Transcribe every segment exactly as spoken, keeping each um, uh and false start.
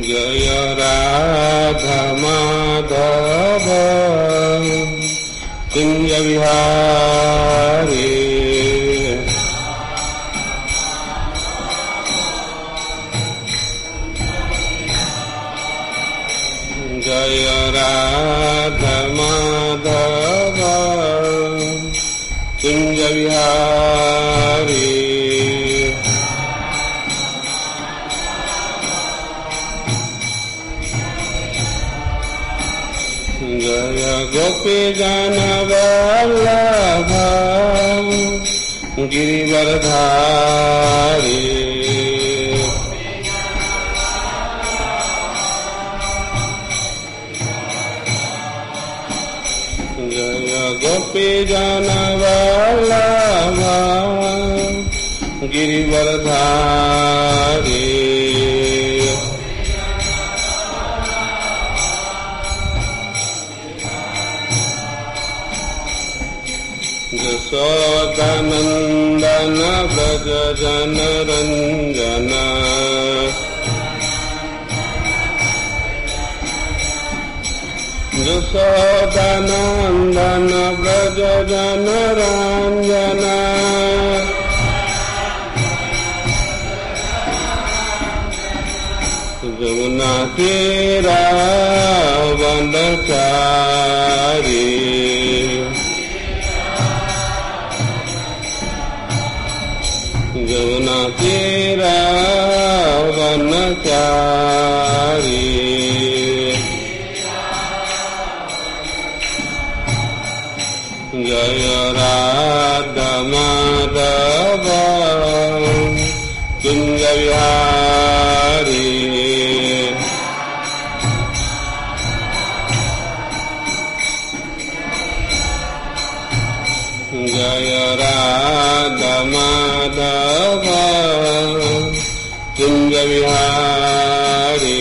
जय राधा माधव कुंज विहारी जय राधा माधव कुंज विहारी जय गोपी जन वल्लभ गिरिवरधारी जय गोपी जन वल्लभ गिरिवरधारी यशोदानंदन व्रज जन रंजन यशोदानंदन व्रज जन रंजन जमुना तीरा वनचारी जमुना तीरा वनचारी जय राधा माधव कुंज विहारी जय राधा माधव कुंज विहारी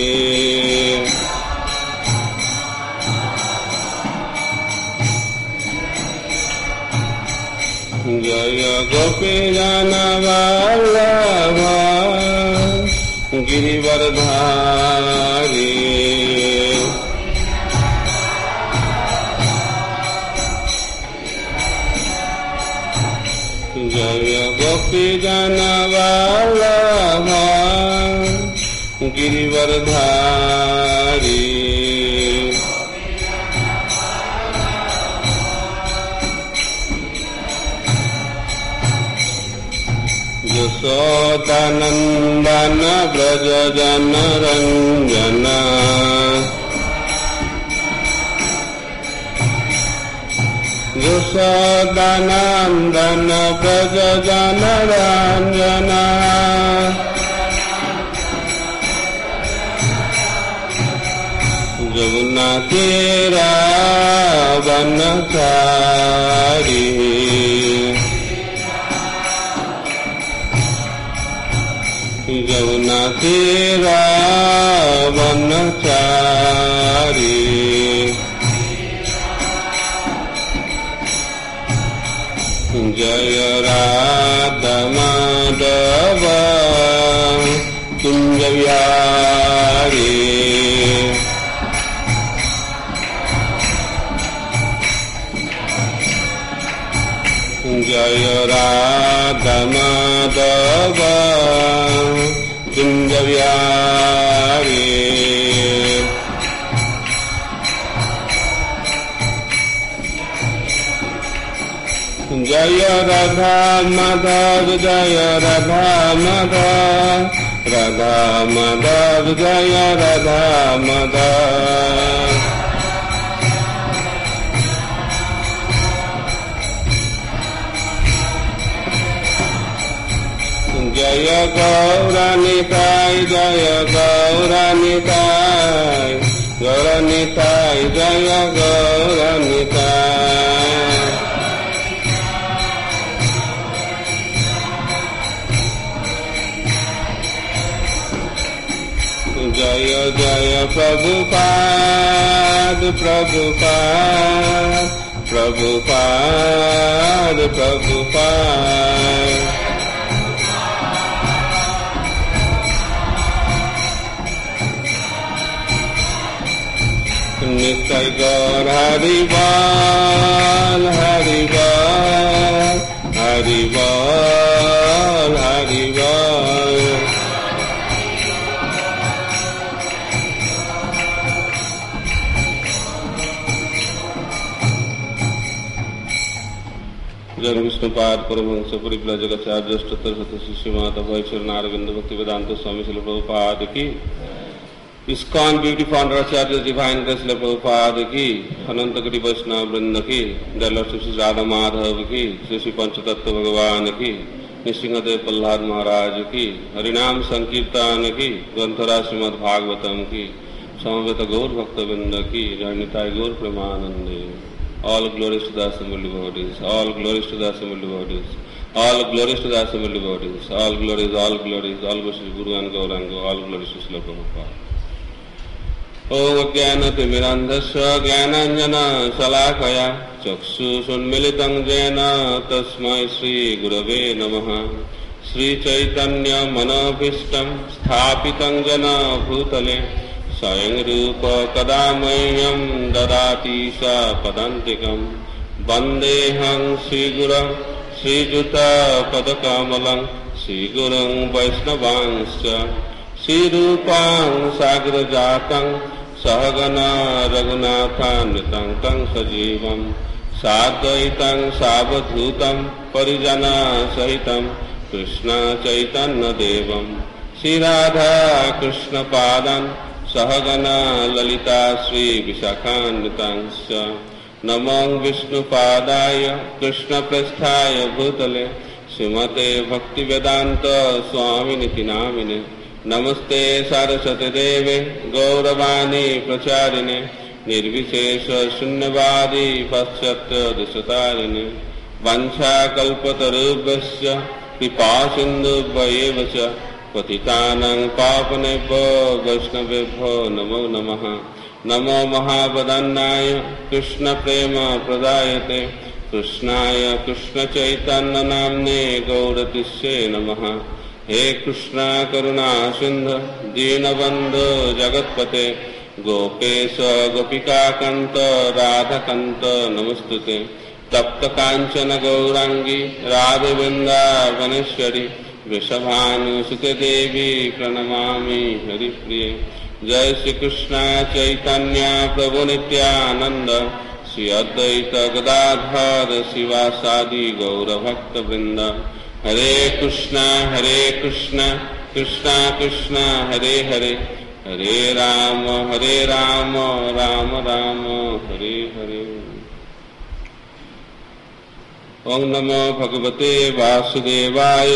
जय गोपी जन वल्लभ गिरिवरधारी जय गोपी जन वल्लभ गिरिवरधारी यशोदानंदन व्रज जन रंजन यशोदानंदन व्रज जन रंजन जमुना तीरा वनचारी जमुना तीरा वनचारी जय राधा माधव कुंज विहारी जय राधा माधव कुंज विहारी जय राधा माधव जय राधा माधव राधा माधव जय राधा माधव जय गौरानिताय जय गौरानिताय गौरानिताय जय गौरानिताय जय जय प्रभुपाद प्रभुपाद प्रभुपाद प्रभुपाद निताय गौर हरि बोल हरि बोल हरि बोल हरि बोल। जन विष्णुपाद परमहंस परिव्राजक जगताचार्य अष्टोत्तर शत शिष्य माता भैश्वर नारविंद भक्ति वेदांत स्वामी श्रील प्रभुपाद की, ISKCON beauty founder acharya divine grace Srila Prabhupada की, अनंत कोटि वैष्णव वृंद की, डेलर श्री राधा माधव की, श्री श्री पंचतत्व भगवान की, नृसिंहदेव प्रहलाद महाराज की, हरिनाम संकीर्तन की, ग्रंथराज श्रीमद् भागवतम की, समवेत गौर भक्तवृंद की, जय निताय गौर प्रेमानंदे। All glories to the assembled devotees, all glories to the assembled devotees, all glories to the assembled devotees, all glories, all glories, all glories to Guru and Gauranga, all glories to Srila Prabhupada. Om Jnanatimirandhasya Jnananjana Salakaya Chakshusунmilitam Jena Tasmai Shri Gurave Namaha. Shri Chaitanya Manobhishtam Sthapitam Jena Bhutale स्वयं रूप कदा मह्यं ददाति स पदान्तिकं। वन्देऽहं श्रीगुरुं श्रीयुतपदकमलं श्रीगुरुं वैष्णवांश्च। श्रीरूपं साग्रजातं सहगना रघुनाथान्वितं तं सजीवं साद्वैतं सावधूतं परिजनसहितं कृष्ण चैतन्यदेवं श्रीराधा कृष्णपादान् सहगना ललिता श्री विशाखान्वितांश्च। नमो विष्णुपादाय कृष्णप्रेष्ठाय भूतले श्रीमते भक्तिवेदान्त स्वामिनिति नामिने। नमस्ते सारस्वती देवे गौरवाणी प्रचारिणे निर्विशेष शून्यवादी पाश्चात्य दिशतारिणे। वाञ्छाकल्पतरुभ्यश्च कृपा सिन्धुभ्येव च पतितानां पावनेभ्यो वैष्णवेभ्यो नमो नमः। नमो महावदन्नाय कृष्ण प्रेम प्रदायते कृष्णाय कृष्ण चैतन्य नाम्ने गौरतिष्ये नमः। हे कृष्ण करुणा सिंधु दीनबन्धु जगत्पते गोपेश गोपिकाकान्त राधाकान्त नमस्तुते। तप्त कांचन गौरांगी राधे वृंदावनेश्वरी वृषभानुसुते देवी प्रणमामि हरिप्रिये। जय श्री कृष्ण चैतन्य प्रभु नित्यानंद श्री अद्वैत गदाधर शिवासादि गौर भक्त वृंद। हरे कृष्ण हरे कृष्ण कृष्ण कृष्ण हरे हरे हरे राम हरे राम राम राम हरे हरे। ओम नमो भगवते वासुदेवाय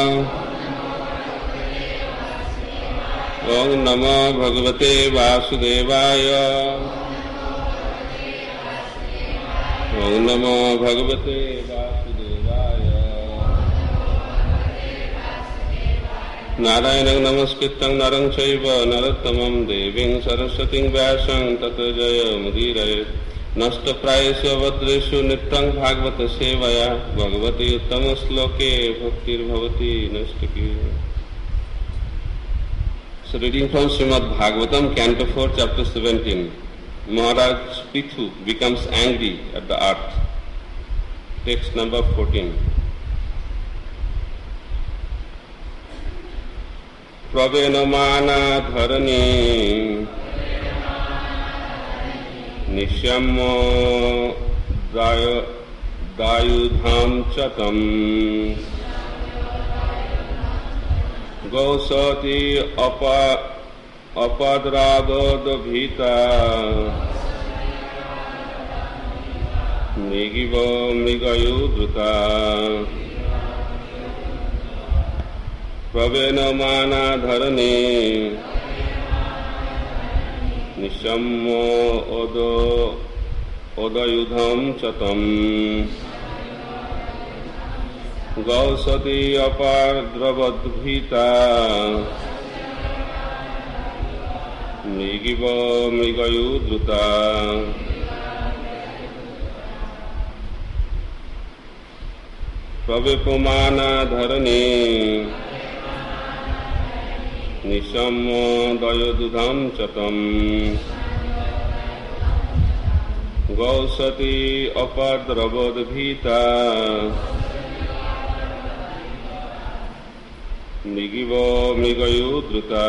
ओम नमो भगवते वासुदेवाय ओम नमो भगवते वासुदेवाय। नारायणं नमस्कृतं नरं चैव नरोत्तमं देवीं सरस्वतीं व्यासं ततो जयमुदीरयेत्। नष्टप्रायेषु अभद्रेषु नित्यं भागवत सेवया भगवती उत्तम श्लोके भक्तिर्भवति नष्टकी। So reading from Srimad Bhagavatam, Canto four, Chapter seventeen. Maharaj Pithu becomes angry at the earth. Text number fourteen. Pravenamana dharani निश्यम्यो दायुधां चतम् गौसति अपद्रादोदभीता मृगिव मृगयुधृता प्रवेणमाना धरणी निशम्यो ओदो ओदयुधं चतम् गौसति अपाद्रवद्भीता मृगिव मृगयुधृता प्रवेपमाना धरणी निशम्यो दयोदुधं चतम् गौसती अपद्रवद्भीता मृगिव मृगयुद्रुता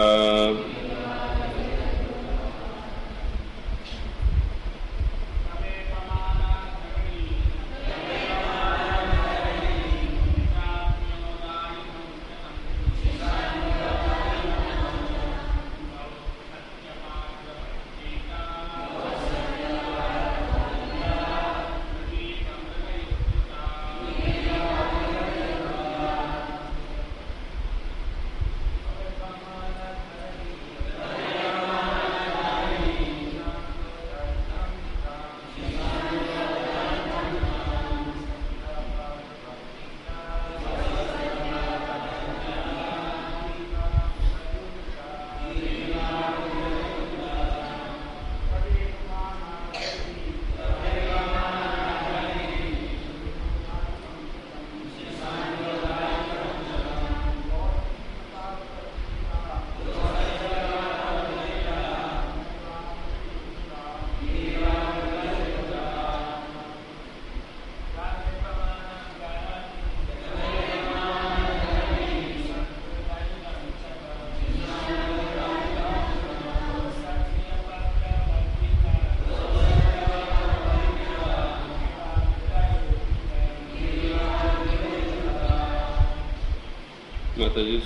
Mataji.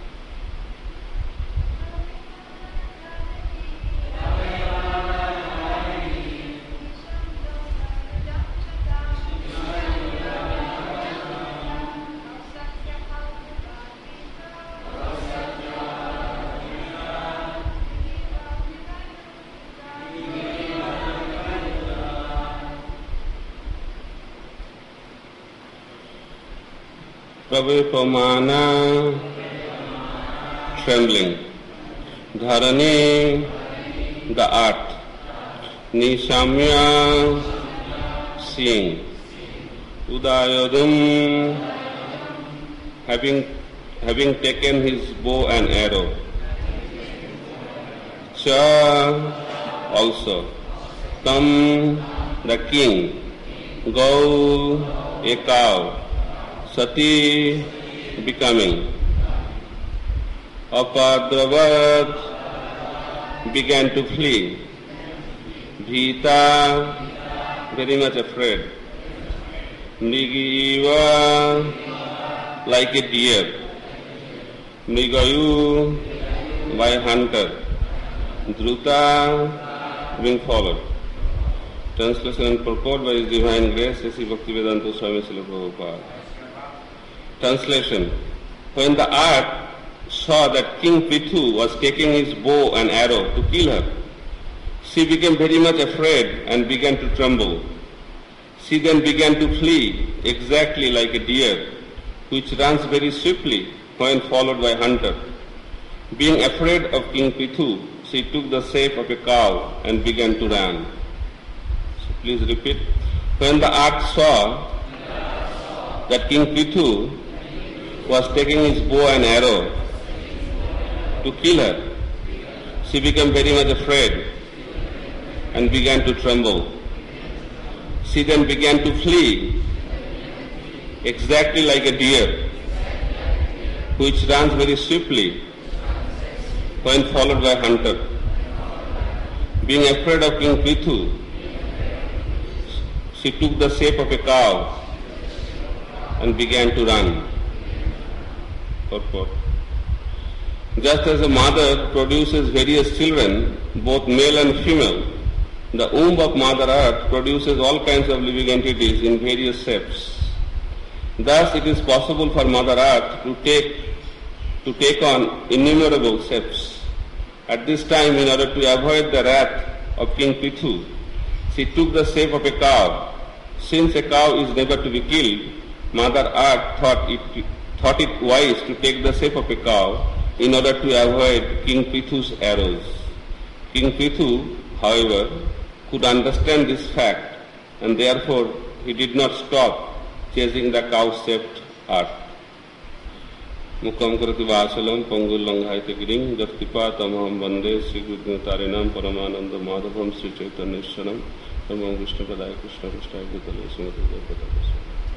Pravipamana, trembling. Dharani, the earth. Nishamya, seeing. Udayadum, having having taken his bow and arrow. Cha, also. Tam, the king. Gau, a cow. Sati, becoming. Apadravat, began to flee. Bhita, very much afraid. Mrigiva, like a deer. Mrigayu, by hunter. Dhruta, being followed. Translation and purport by His Divine Grace, S C Bhaktivedanta Swami Srila Prabhupada. Translation. When the earth saw that King Prithu was taking his bow and arrow to kill her, she became very much afraid and began to tremble. She then began to flee exactly like a deer, which runs very swiftly when followed by a hunter. Being afraid of King Prithu, she took the shape of a cow and began to run. So please repeat. When the earth saw that King Prithu was taking his bow and arrow to kill her, she became very much afraid and began to tremble. She then began to flee exactly like a deer, which runs very swiftly when followed by a hunter. Being afraid of King Prithu, she took the shape of a cow and began to run. Purport. Just as a mother produces various children, both male and female, the womb of Mother Earth produces all kinds of living entities in various shapes. Thus it is possible for Mother Earth to take, to take on innumerable shapes. At this time, in order to avoid the wrath of King Prithu, she took the shape of a cow. Since a cow is never to be killed, Mother Earth thought it, thought it wise to take the shape of a cow in order to avoid King Prithu's arrows. King Prithu, however, could understand this fact, and therefore he did not stop chasing the cow-shaped earth. Mukam karati vasalam pangul langhaite giring jat kripa tamaham vande Sri Guru Tarinam Paramananda Madhavam Sri Chaitanya Swaram Namo Krishna Padaya Krishna Krishna Bhutale Srimati Bhagavata.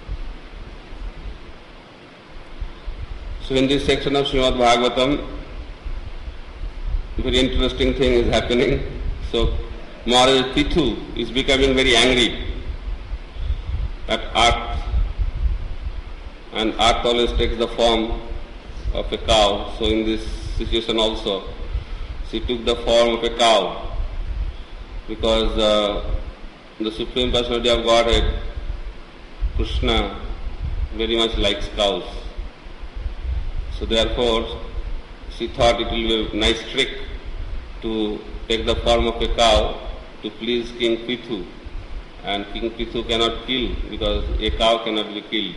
So in this section of Srimad Bhagavatam, very interesting thing is happening. So Maharaj Pithu is becoming very angry at earth, and earth always takes the form of a cow. So in this situation also, she took the form of a cow because uh, the Supreme Personality of Godhead, Krishna, very much likes cows. So therefore, she thought it will be a nice trick to take the form of a cow to please King Pithu. And King Pithu cannot kill because a cow cannot be killed.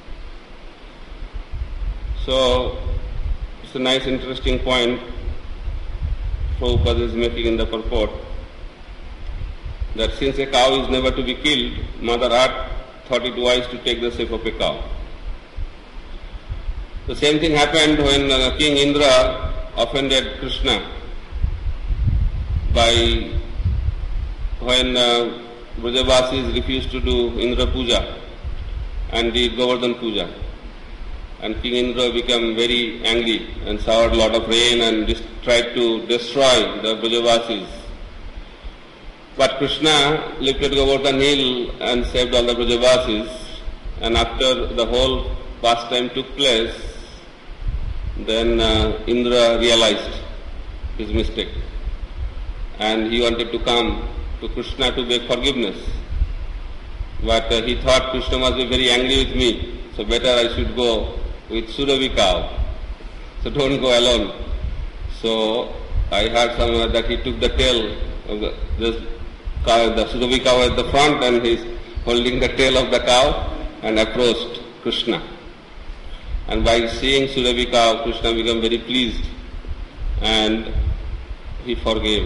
So it's a nice interesting point Prabhupada is making in the purport, that since a cow is never to be killed, Mother Earth thought it wise to take the shape of a cow. The same thing happened when uh, King Indra offended Krishna by when uh, Brajavasis refused to do Indra Puja and did Govardhan Puja. And King Indra became very angry and showered a lot of rain and dis- tried to destroy the Brajavasis. But Krishna lifted Govardhan hill and saved all the Brajavasis, and after the whole pastime took place, then uh, Indra realized his mistake and he wanted to come to Krishna to beg forgiveness. But uh, he thought Krishna must be very angry with me, so better I should go with Surabhi cow. So don't go alone. So I heard somewhere that he took the tail of the, this cow, the Surabhi cow at the front, and he's holding the tail of the cow and approached Krishna. And by seeing Surabhi cow, Krishna became very pleased and he forgave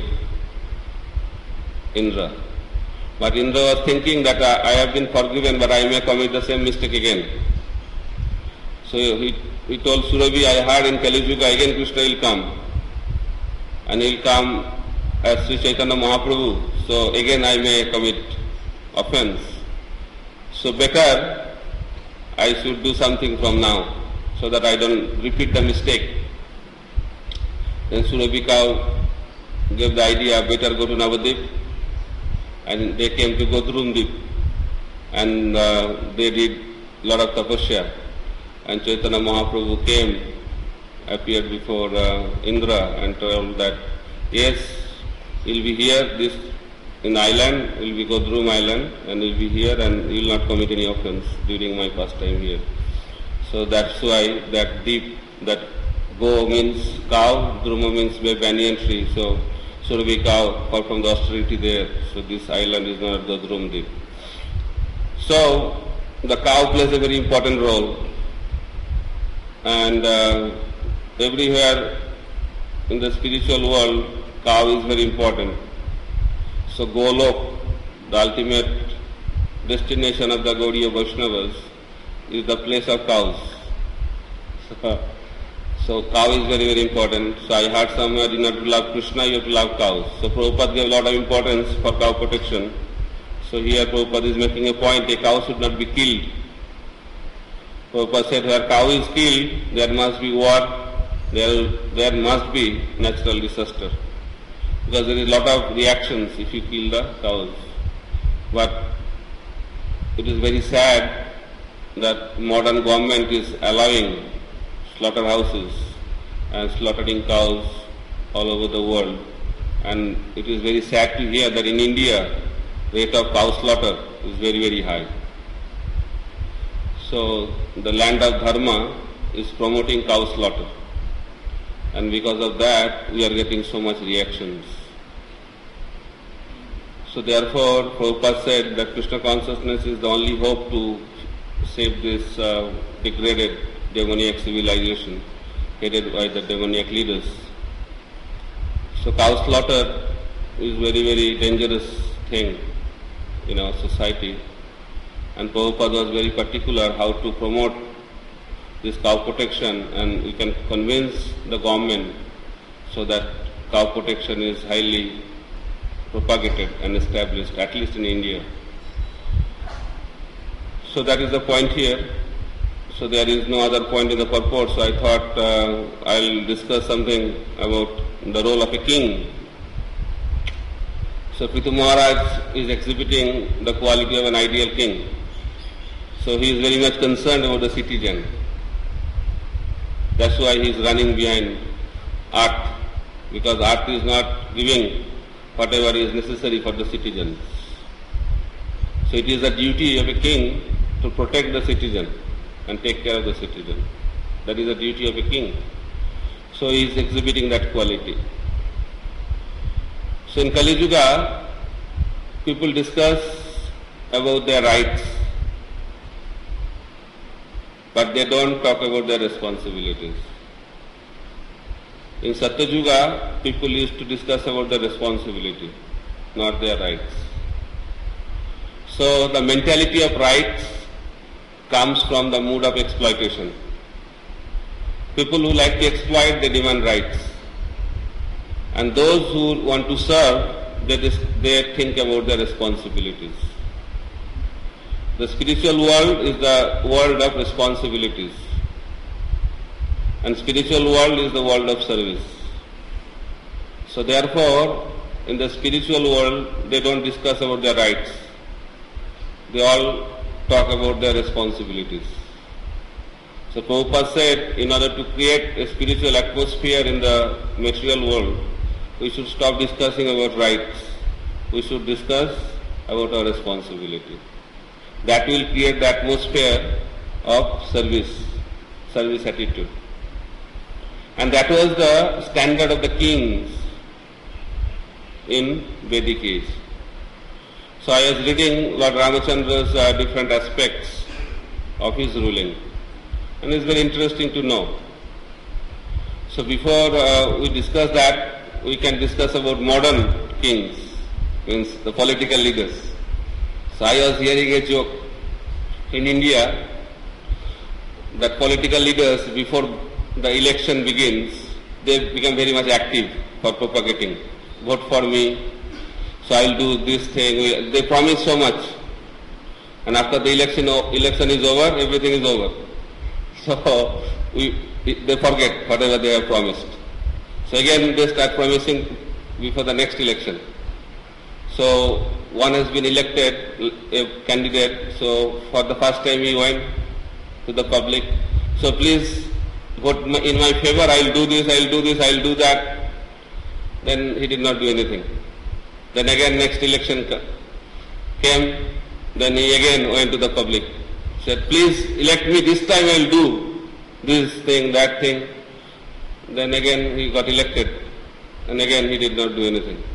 Indra. But Indra was thinking that I, I have been forgiven, but I may commit the same mistake again. So he, he told Surabhi, I heard in Kali Yuga again Krishna will come. And he will come as Sri Chaitanya Mahaprabhu. So again I may commit offense. So better I should do something from now, so that I don't repeat the mistake. Then Surabhi cow gave the idea, better go to Navadip, and they came to Godrumdip, and uh, they did lot of tapasya, and Chaitanya Mahaprabhu came, appeared before uh, Indra and told that, yes, you'll be here, this in island, will be Godrum island, and you'll be here and you will not commit any offense during my pastime here. So that's why that deep, that Go means cow, Druma means banyan tree. So Surabhi cow performed the austerity there. So this island is known as the Drumdip. So the cow plays a very important role. And uh, everywhere in the spiritual world, cow is very important. So Golok, the ultimate destination of the Gaudiya Vaishnavas, is the place of cows. So, so cow is very, very important. So I heard somewhere, in order to love Krishna, you have to love cows. So Prabhupada gave a lot of importance for cow protection. So here Prabhupada is making a point, a cow should not be killed. Prabhupada said, where cow is killed, there must be war, there, there must be natural disaster. Because there is a lot of reactions if you kill the cows. But it is very sad that modern government is allowing slaughterhouses and slaughtering cows all over the world. And it is very sad to hear that in India, rate of cow slaughter is very, very high. So the land of dharma is promoting cow slaughter. And because of that, we are getting so much reactions. So therefore, Prabhupada said that Krishna consciousness is the only hope to save this uh, degraded demoniac civilization headed by the demoniac leaders. So cow slaughter is very, very dangerous thing in our society. And Prabhupada was very particular how to promote this cow protection, and we can convince the government so that cow protection is highly propagated and established, at least in India. So that is the point here. So there is no other point in the purport, so I thought uh, I'll discuss something about the role of a king. So Prithu Maharaj is exhibiting the quality of an ideal king. So he is very much concerned about the citizen. That's why he is running behind art, because art is not giving whatever is necessary for the citizens. So it is the duty of a king to protect the citizen and take care of the citizen. That is the duty of a king. So he is exhibiting that quality. So in Kali Yuga, people discuss about their rights, but they don't talk about their responsibilities. In Satya Yuga, people used to discuss about their responsibility, not their rights. So the mentality of rights comes from the mood of exploitation. People who like to exploit, they demand rights. And those who want to serve, they, they think about their responsibilities. The spiritual world is the world of responsibilities. And spiritual world is the world of service. So therefore, in the spiritual world, they don't discuss about their rights. They all talk about their responsibilities. So Prabhupada said, in order to create a spiritual atmosphere in the material world, we should stop discussing about rights. We should discuss about our responsibility. That will create the atmosphere of service, service attitude. And that was the standard of the kings in Vedic age. So I was reading Lord Ramachandra's uh, different aspects of his ruling, and it's very interesting to know. So before uh, we discuss that, we can discuss about modern kings, means the political leaders. So I was hearing a joke in India that political leaders, before the election begins, they become very much active for propagating. Vote for me, so I'll do this thing. They promise so much, and after the election election is over, everything is over. So we, they forget whatever they have promised. So again they start promising before the next election. So one has been elected, a candidate, so for the first time he went to the public. So please vote in my favor, I'll do this, I'll do this, I'll do that. Then he did not do anything. Then again next election came, then he again went to the public. Said, please elect me, this time I'll do this thing, that thing. Then again he got elected, and again he did not do anything.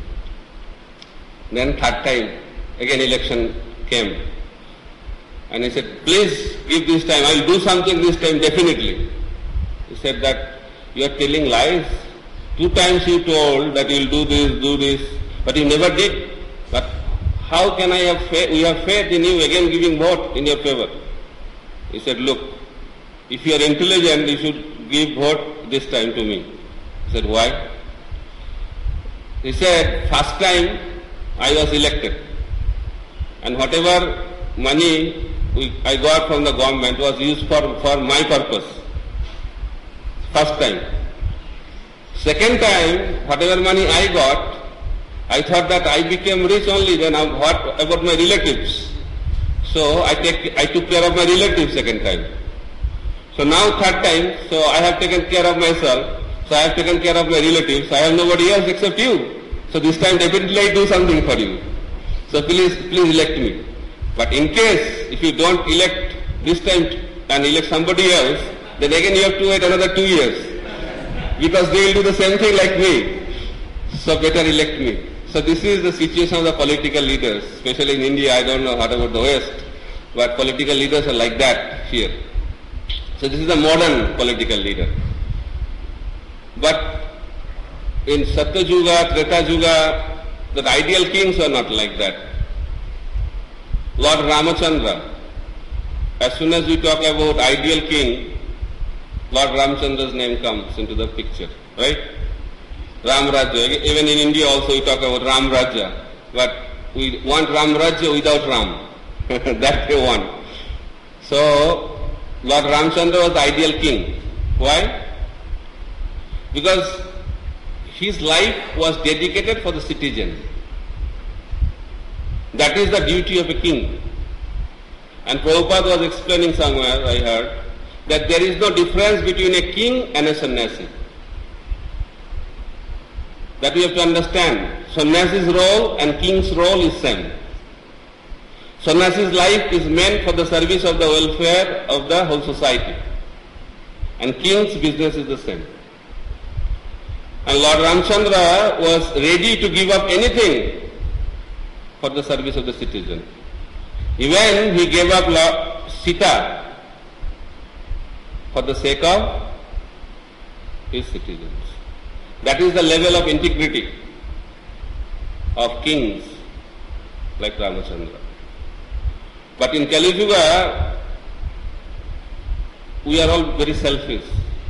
Then third time, again election came. And he said, please give this time, I'll do something this time definitely. He said that you are telling lies. Two times you told that you will do this, do this, but you never did. But how can I have faith? We have faith in you, again giving vote in your favor. He said, look, if you are intelligent, you should give vote this time to me. He said, why? He said, first time I was elected, and whatever money we, I got from the government was used for, for my purpose. First time. Second time, whatever money I got, I thought that I became rich only then. What about my relatives? So I take I took care of my relatives second time. So now third time, so I have taken care of myself. So I have taken care of my relatives. I have nobody else except you. So this time definitely I do something for you. So please, please elect me. But in case if you don't elect this time and elect somebody else, then again you have to wait another two years. Because they will do the same thing like me. So better elect me. So this is the situation of the political leaders, especially in India. I don't know what about the West, but political leaders are like that here. So this is the modern political leader. But in Satya Yuga, Treta Yuga, the ideal kings were not like that. Lord Ramachandra, as soon as we talk about ideal king, Lord Ramachandra's name comes into the picture, right? Ram Rajya. Even in India also we talk about Ram Rajya. but we want Ram Rajya without Ram. That they want. So, Lord Ramchandra was the ideal king. Why? Because his life was dedicated for the citizen. That is the duty of a king. And Prabhupada was explaining somewhere, I heard, that there is no difference between a king and a sannyasi. That we have to understand. Sannyasi's role and king's role is same. Sannyasi's life is meant for the service of the welfare of the whole society. And king's business is the same. And Lord Ramchandra was ready to give up anything for the service of the citizen. Even he gave up Lord Sita for the sake of his citizens. That is the level of integrity of kings like Ramachandra. But in Kali Yuga, we are all very selfish.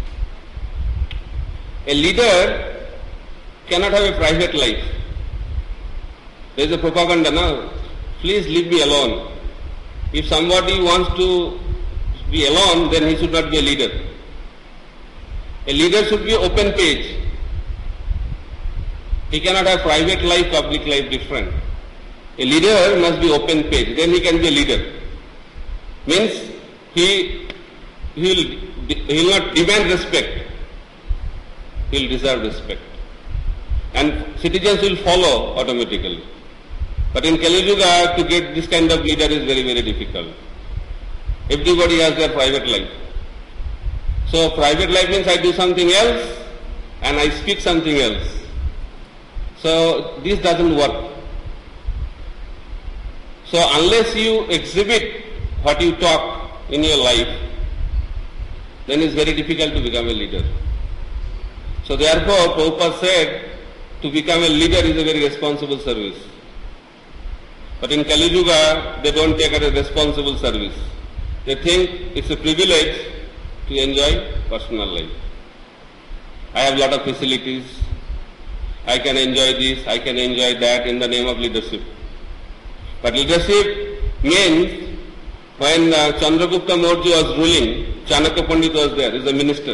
A leader cannot have a private life. There is a propaganda, no? Please leave me alone. If somebody wants to be alone, then he should not be a leader. A leader should be open page. He cannot have private life, public life different. A leader must be open page, then he can be a leader. Means he he will, he will not demand respect, he will deserve respect. And citizens will follow automatically. But in Kali Yuga, to get this kind of leader is very, very difficult. Everybody has their private life. So private life means I do something else and I speak something else. So this doesn't work. So unless you exhibit what you talk in your life, then it's very difficult to become a leader. So therefore, Prabhupada said, to become a leader is a very responsible service. But in Kali Yuga, they don't take it as responsible service. They think it's a privilege to enjoy personal life. I have a lot of facilities. I can enjoy this, I can enjoy that in the name of leadership. But leadership means when uh, Chandragupta Maurya was ruling, Chanakya Pandit was there, he is a minister.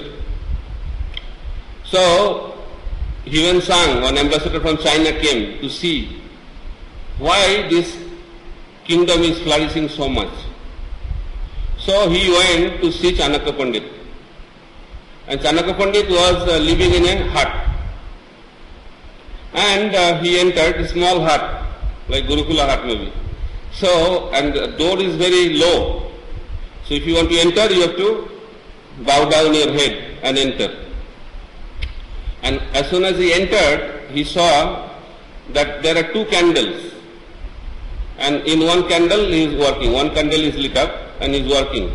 So, Yuan Sang, one ambassador from China, came to see why this kingdom is flourishing so much. So he went to see Chanakya Pandit. And Chanakya Pandit was uh, living in a hut. And uh, he entered a small hut, like Gurukula hut maybe. So, and the door is very low. So if you want to enter, you have to bow down your head and enter. And as soon as he entered, he saw that there are two candles. And in one candle he is working, one candle is lit up and he is working.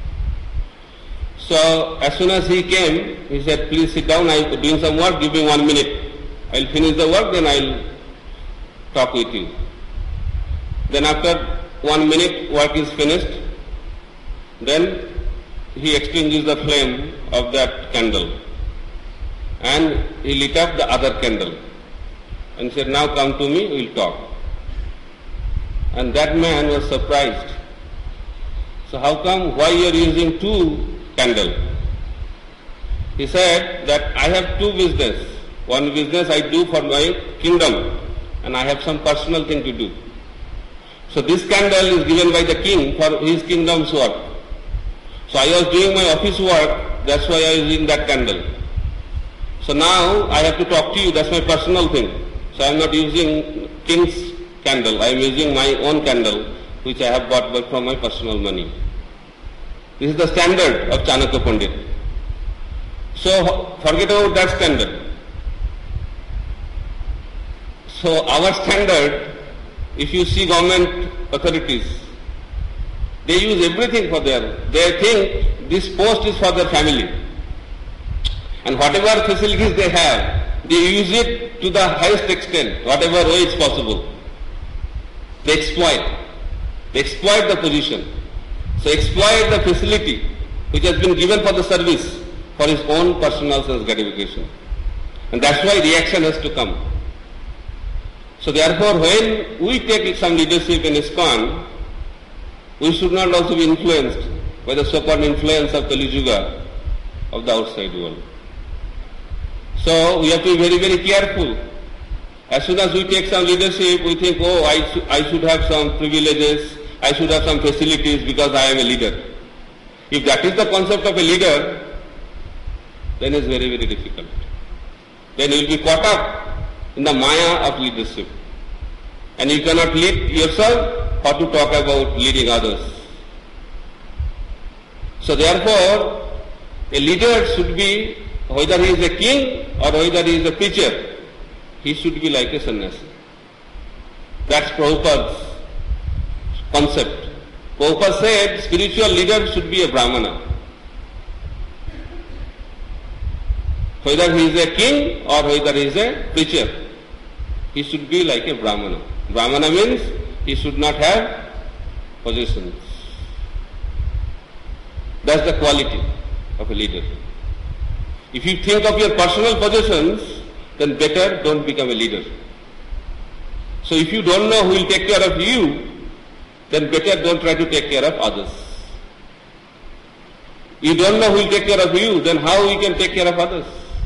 So as soon as he came, he said, please sit down, I am doing some work, give me one minute. I will finish the work, then I will talk with you. Then after one minute work is finished, then he extinguished the flame of that candle and he lit up the other candle and said, now come to me, we will talk. And that man was surprised. So how come, why you are using two candles? He said that I have two business. One business I do for my kingdom and I have some personal thing to do. So this candle is given by the king for his kingdom's work. So I was doing my office work, that's why I was using that candle. So now I have to talk to you, that's my personal thing. So I am not using king's candle, I am using my own candle which I have bought from my personal money. This is the standard of Chanakya Pandit. So forget about that standard. So our standard, if you see government authorities, they use everything for their, they think this post is for their family. And whatever facilities they have, they use it to the highest extent, whatever way is possible. They exploit. They exploit the position. So exploit the facility which has been given for the service for his own personal sense gratification. And that's why reaction has to come. So therefore, when we take some leadership in ISKCON, we should not also be influenced by the so-called influence of Kali Yuga of the outside world. So we have to be very, very careful. As soon as we take some leadership, we think, oh, I, sh I should have some privileges, I should have some facilities because I am a leader. If that is the concept of a leader, then it's very, very difficult. Then you will be caught up in the maya of leadership. And you cannot lead yourself or to talk about leading others. So therefore, a leader should be, whether he is a king or whether he is a preacher, he should be like a sannyasi. That's Prabhupada's concept. Prabhupada said spiritual leader should be a Brahmana. Whether he is a king or whether he is a preacher, he should be like a Brahmana. Brahmana means he should not have possessions. That's the quality of a leader. If you think of your personal possessions, then better don't become a leader. So if you don't know who will take care of you, then better don't try to take care of others. You don't know who will take care of you, then how you can take care of others?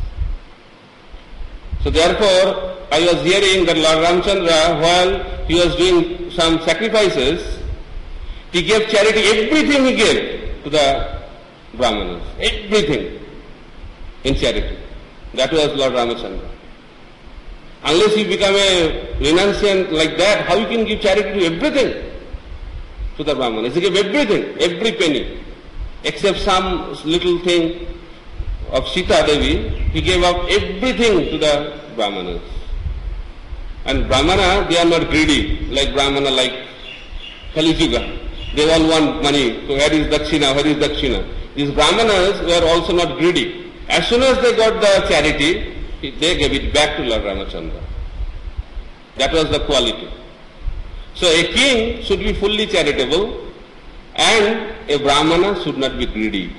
So therefore, I was hearing that Lord Ramchandra, while he was doing some sacrifices, he gave charity, everything he gave to the Brahmanas, everything in charity. That was Lord Ramachandra. Unless you become a renunciant like that, how you can give charity to everything to the Brahmanas? He gave everything, every penny, except some little thing of Sita Devi. He gave up everything to the Brahmanas. And Brahmana, they are not greedy, like Brahmana, like Kali Yuga. They all want money. So where is Dakshina? Where is Dakshina? These Brahmanas were also not greedy. As soon as they got the charity, they gave it back to Lord Ramachandra. That was the quality. So a king should be fully charitable and a Brahmana should not be greedy.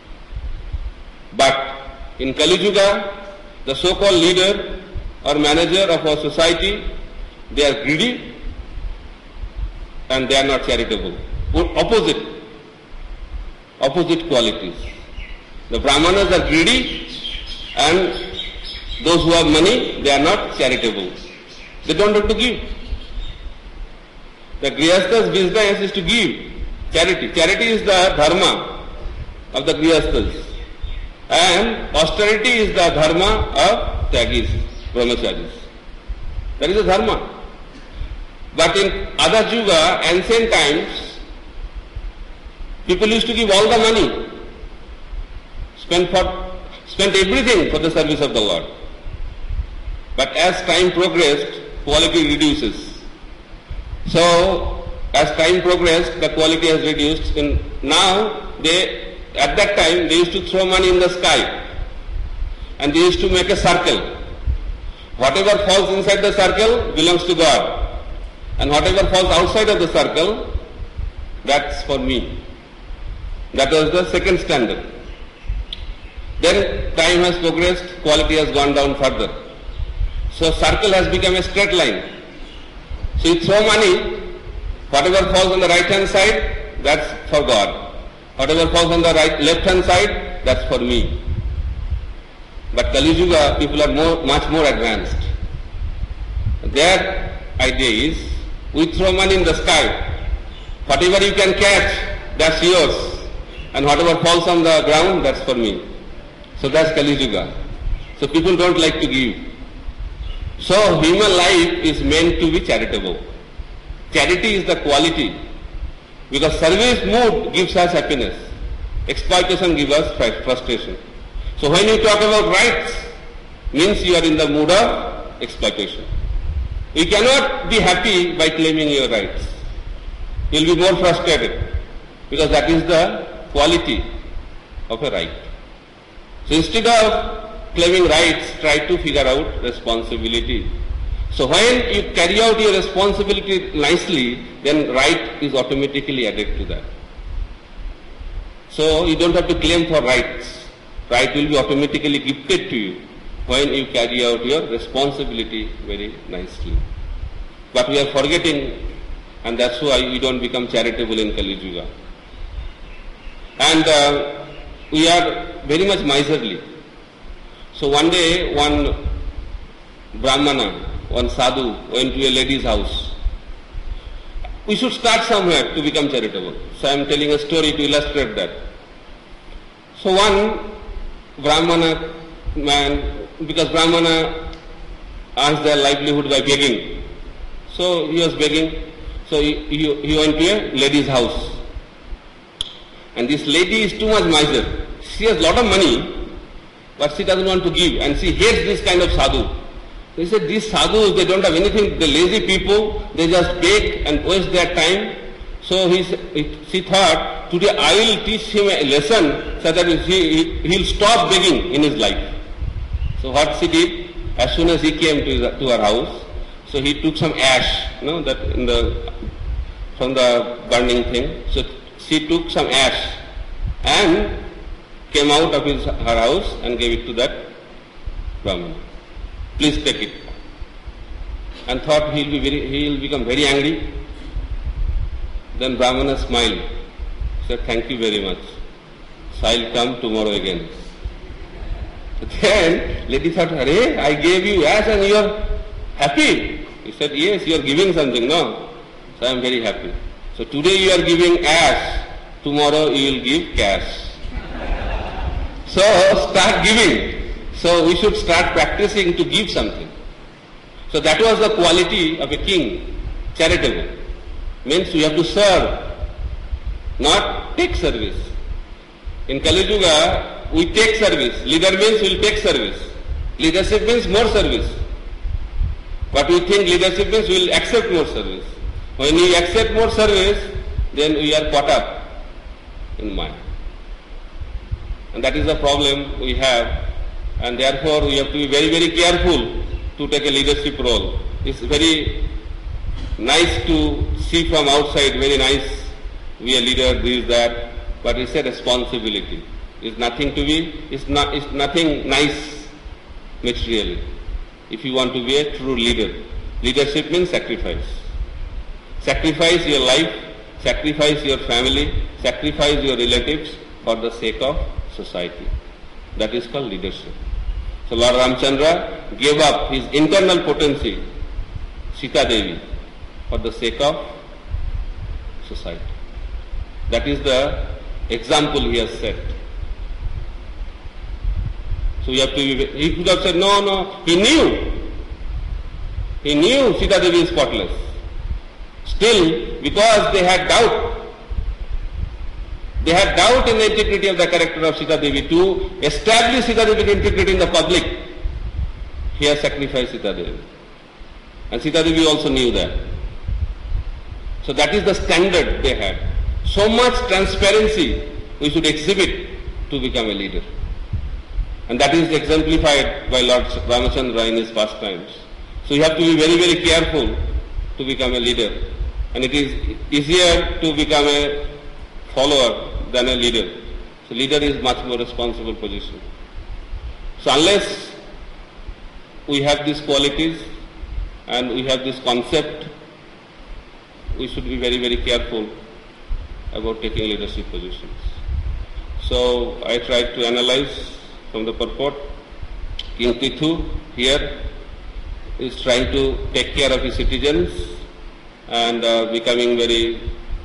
But in Kali Yuga, the so-called leader or manager of our society, they are greedy and they are not charitable. Opposite. Opposite qualities. The Brahmanas are greedy and those who have money, they are not charitable. They don't have to give. The Grihastha's business is to give charity. Charity is the dharma of the Grihasthas. And austerity is the dharma of Tyagis, Brahmacharis. That is the dharma. But in Adha Yuga, ancient times, people used to give all the money, spend, for, spend everything for the service of the Lord. But as time progressed, quality reduces. So, as time progressed, the quality has reduced. And now, they, at that time, they used to throw money in the sky. And they used to make a circle. Whatever falls inside the circle belongs to God. And whatever falls outside of the circle, that's for me. That was the second standard. Then time has progressed, quality has gone down further. So circle has become a straight line. So you throw money, whatever falls on the right hand side, that's for God. Whatever falls on the right left hand side, that's for me. But Kali Yuga, people are more, much more advanced. Their idea is, we throw money in the sky. Whatever you can catch, that's yours. And whatever falls on the ground, that's for me. So that's Kali Yuga. So people don't like to give. So human life is meant to be charitable. Charity is the quality. Because service mood gives us happiness. Exploitation gives us frustration. So when you talk about rights, means you are in the mood of exploitation. You cannot be happy by claiming your rights. You will be more frustrated. Because that is the quality of a right. So instead of claiming rights, try to figure out responsibility. So when you carry out your responsibility nicely, then right is automatically added to that. So you don't have to claim for rights. Right will be automatically gifted to you when you carry out your responsibility very nicely. But we are forgetting, and that's why we don't become charitable in Kali Yuga. And uh, we are very much miserly. So one day, one Brahmana, one sadhu went to a lady's house. We should start somewhere to become charitable. So I am telling a story to illustrate that. So one Brahmana man, because Brahmana earns their livelihood by begging. So he was begging. So he, he, he went to a lady's house. And this lady is too much miser. She has a lot of money, but she doesn't want to give. And she hates this kind of sadhu. He said, these sadhus, they don't have anything, the lazy people, they just beg and waste their time. So he, she thought, today I will teach him a lesson so that he, he'll stop begging in his life. So what she did, as soon as he came to, his, to her house, so he took some ash, you know, that in the, from the burning thing. So she took some ash and came out of his, her house and gave it to that Brahman. Please take it. And thought he'll be very, he'll become very angry. Then Brahmana smiled. Said, thank you very much. So I'll come tomorrow again. Then lady thought, Arey, I gave you ash and you are happy. He said, yes, you are giving something, no? So I am very happy. So today you are giving ash, tomorrow you will give cash. So start giving. So we should start practicing to give something. So that was the quality of a king, charitable. Means we have to serve, not take service. In Kali Yuga, we take service. Leader means we will take service. Leadership means more service. But we think leadership means we will accept more service. When we accept more service, then we are caught up in mind. And that is the problem we have. And therefore we have to be very, very careful to take a leadership role. It's very nice to see from outside, very nice, we are leader, this, that, but it's a responsibility. It's nothing to be, it's, not, it's nothing nice materially. If you want to be a true leader. Leadership means sacrifice. Sacrifice your life, sacrifice your family, sacrifice your relatives for the sake of society. That is called leadership. So Lord Ramchandra gave up his internal potency, Sita Devi, for the sake of society. That is the example he has set. So you have to be, he could have said, no, no, he knew. He knew Sita Devi is spotless. Still, because they had doubt, they had doubt in the integrity of the character of Sita Devi to establish Sita Devi's integrity in the public. He has sacrificed Sita Devi. And Sita Devi also knew that. So that is the standard they had. So much transparency we should exhibit to become a leader. And that is exemplified by Lord Ramachandra in his pastimes. So you have to be very, very careful to become a leader. And it is easier to become a follower than a leader. So leader is much more responsible position. So unless we have these qualities and we have this concept, we should be very, very careful about taking leadership positions. So I tried to analyze from the purport. King Prithu here is trying to take care of his citizens and uh, becoming very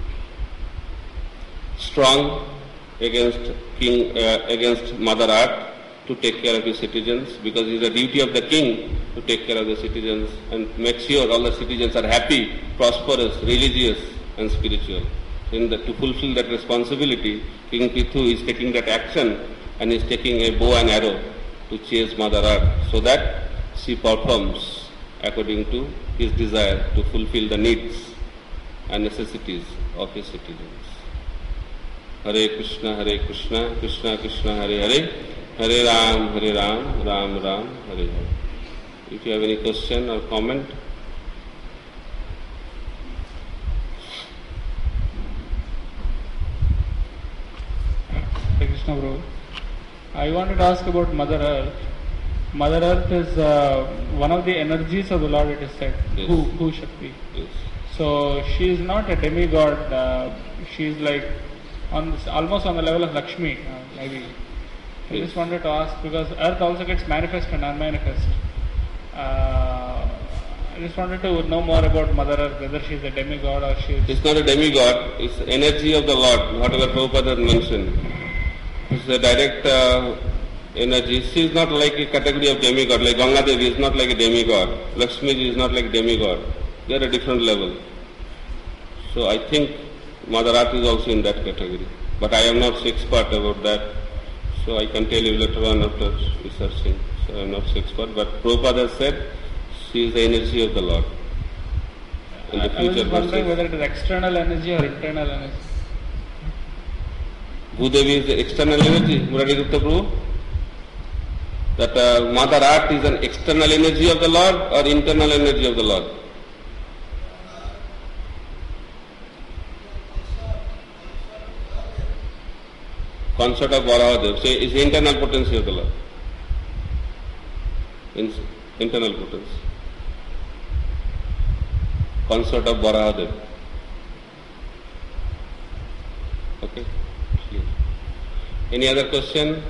strong against king uh, against Mother Earth to take care of his citizens, because it is the duty of the king to take care of the citizens and make sure all the citizens are happy, prosperous, religious and spiritual. In the, to fulfill that responsibility, King Prithu is taking that action and is taking a bow and arrow to chase Mother Earth so that she performs according to his desire to fulfill the needs and necessities of his citizens. Hare Krishna, Hare Krishna, Krishna Krishna, Hare Hare, Hare Ram, Hare Ram, Ram Ram, Hare Hare. If you have any question or comment. Hare Krishna, bro. I wanted to ask about Mother Earth. Mother Earth is uh, one of the energies of the Lord, it is said. Yes. Who, who Shakti. Yes. So she is not a demigod. Uh, she is like on this, almost on the level of Lakshmi, uh, maybe. I Yes. just wanted to ask, because Earth also gets manifest and unmanifest. Uh, I just wanted to know more about Mother Earth, whether she is a demigod or she is... It's not a demigod, it's energy of the Lord, whatever Prabhupada has mentioned. It's a direct uh, energy. She is not like a category of demigod, like Ganga Devi is not like a demigod, Lakshmi Ji is not like a demigod. They are a different level. So I think Mother Earth is also in that category. But I am not so expert about that. So I can tell you later on after researching. So I am not so expert. But Prabhupada has said she is the energy of the Lord. In the I was future just wondering verses. whether it is external energy or internal energy. Bhudevi is the external energy, Murari Gupta Prabhu. That uh, Mother Earth is an external energy of the Lord or internal energy of the Lord? Consort of Varahadev. So is the internal potency of the Lord. In, internal potency. Consort of Varahadev. Okay. Clear. Any other question?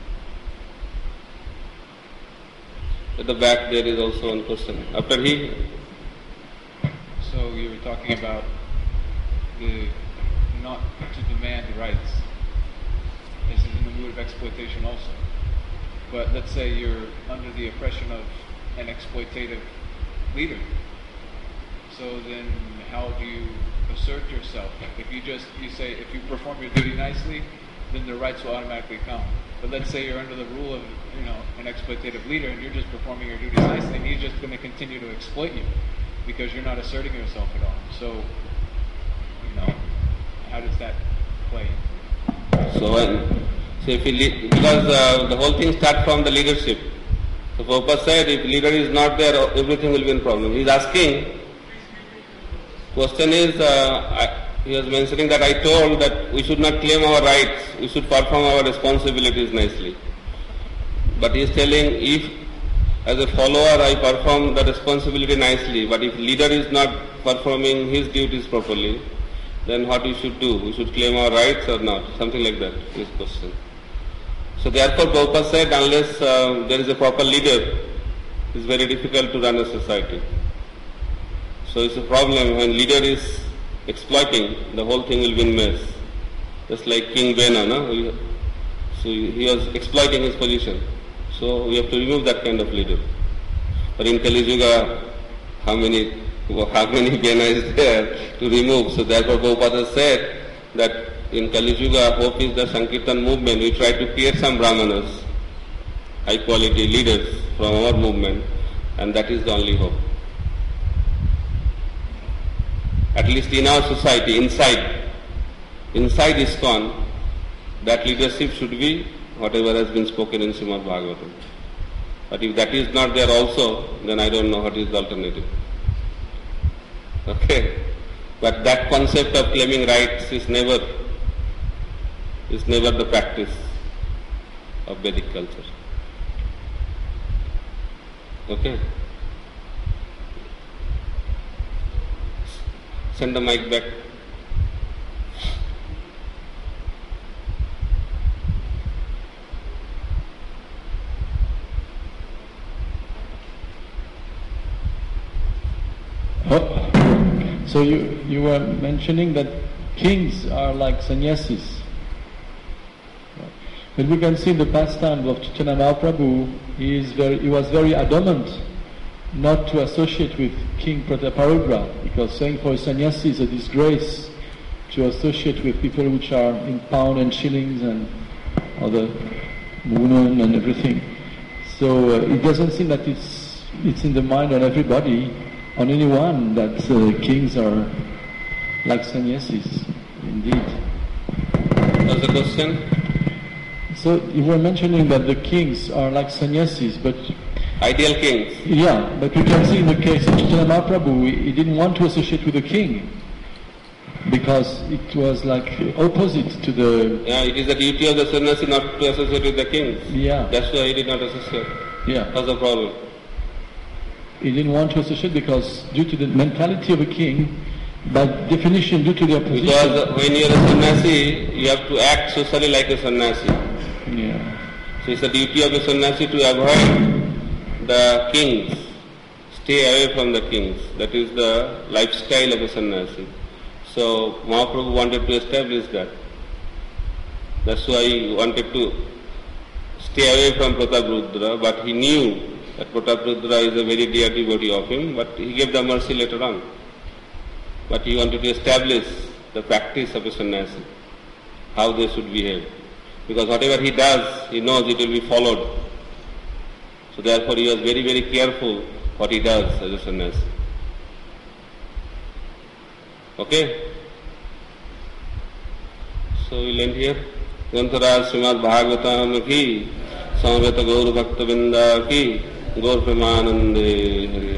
At the back there is also one question. After he... So you were talking about the not to demand rights. This is in the mood of exploitation also. But let's say you're under the oppression of an exploitative leader. So then how do you assert yourself? If you just, you say, if you perform your duty nicely, then the rights will automatically come. But let's say you're under the rule of, you know, an exploitative leader and you're just performing your duties nicely and he's just going to continue to exploit you because you're not asserting yourself at all. So, you know, how does that play? So when, so if he lead, because uh, the whole thing starts from the leadership. So Prabhupada said if leader is not there, everything will be in problem. He is asking, question is, uh, I, he was mentioning that I told that we should not claim our rights, we should perform our responsibilities nicely. But he is telling if as a follower I perform the responsibility nicely, but if leader is not performing his duties properly, then what we should do? We should claim our rights or not? Something like that is question. So therefore Prabhupada said unless uh, there is a proper leader, it is very difficult to run a society. So it's a problem when leader is exploiting, the whole thing will be in mess. Just like King Bena, no? So he was exploiting his position. So we have to remove that kind of leader. But in Kali Yuga, how many how many Bena is there to remove? So therefore Prabhupada said that in Kali Yuga, hope is the Sankirtan movement. We try to create some Brahmanas, high quality leaders from our movement, and that is the only hope. At least in our society, inside, inside ISKCON, that leadership should be whatever has been spoken in Srimad Bhagavatam. But if that is not there also, then I don't know what is the alternative. Okay? But that concept of claiming rights is never, is never the practice of Vedic culture. Okay? Send the mic back. So you, you were mentioning that kings are like sannyasis. But we can see in the pastime of Chaitanya Mahaprabhu, he, is very, he was very adamant not to associate with King Prataparudra, because saying for a sannyasi is a disgrace to associate with people which are in pound and shillings and other women and everything. So uh, it doesn't seem that it's, it's in the mind of everybody, on anyone, that uh, kings are like sannyasis, indeed. What's the question? So you were mentioning that the kings are like sannyasis, but Ideal kings. yeah, but we can see in the case of Chaitanya Mahaprabhu, he, he didn't want to associate with the king because it was like opposite to the... Yeah, it is the duty of the sannyasi not to associate with the kings. Yeah. That's why he did not associate. Yeah. What's the problem? He didn't want to associate because due to the mentality of a king, by definition, due to their position. Because when you are a sannyasi, you have to act socially like a sannyasi. Yeah. So it's the duty of a sannyasi to avoid the kings, stay away from the kings. That is the lifestyle of a sannyasi. So Mahaprabhu wanted to establish that. That's why he wanted to stay away from Prataprudra, but he knew that Prataprudra is a very dear devotee of him, but he gave the mercy later on. But he wanted to establish the practice of a sannyasi, how they should behave. Because whatever he does, he knows it will be followed. So therefore he was very, very careful what he does as a sannyasi. Okay? So we'll end here. Grantaraj Srimad Bhagavatam ki, Samaveta Gaur Bhakta Binda ki, Gaur Premanande Hari.